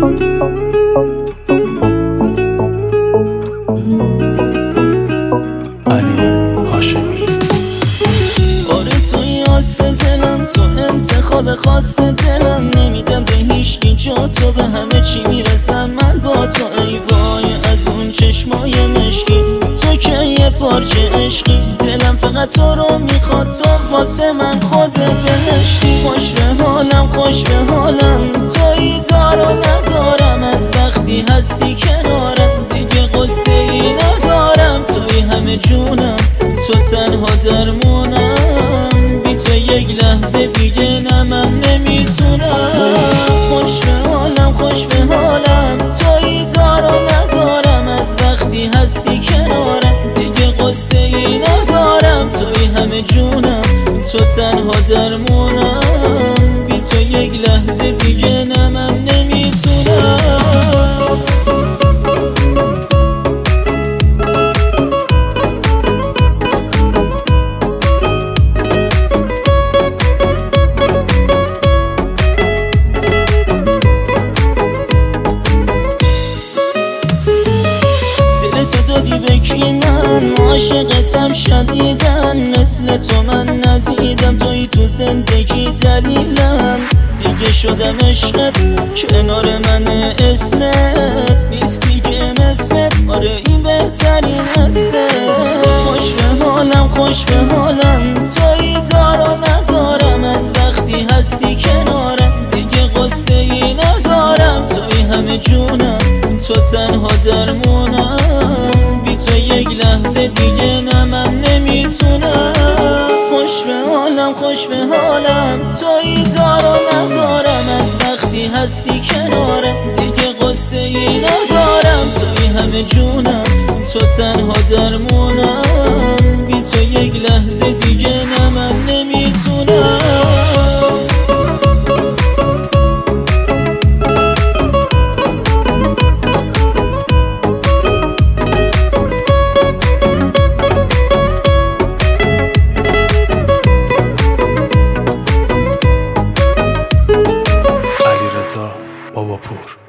علی هاشمی. آره توی آس دلم، تو انتخاب خاص دلم، نمیدم به هیچکی جا تو، به همه چی میرسم من با تو. ای وای از اون چشمای مشکی، تو که یه پارچه عشقی، دلم فقط تو رو میخواد، تو واسه من خود بهشتی. خوش به حالم خوش به حالم، تویی دار و ندارم، از وقتی هستی کنارم دیگه قصه ای ندارم. توی همه جونم، تو تنها درمونم، بی تو یک لحظه دیگه نه من نمیتونم. خوش به حالم خوش به حالم، تویی دار و ندارم، از وقتی هستی کنارم دیگه قصه ای ندارم. توی همه جونم، تو تنها درمونم، بی تو یک لحظه دیگه نه من نمیتونم. دادی بکی من، عاشقتم شدیدن، مثل تو من ندیدم، توی تو زندگی دلیلم، دیگه شدم عشقت، کنار من اسمت نیست دیگه مثلت، آره این بهترین حسه. خوش به حالم خوش به حالم، توی دار و ندارم، از وقتی هستی کنارم دیگه قصه ای ندارم. توی همه جونم، تو تنها درمونم، بی تو یک لحظه دیگه نه من نمیتونم. خوش به حالم خوش به حالم، تویی دار و ندارم، از وقتی هستی کنارم دیگه قصه ای ندارم. توی همه جونم، تو تنها درمونم، بی تو یک لحظه دیگه نه من نمیتونم. بابا پور.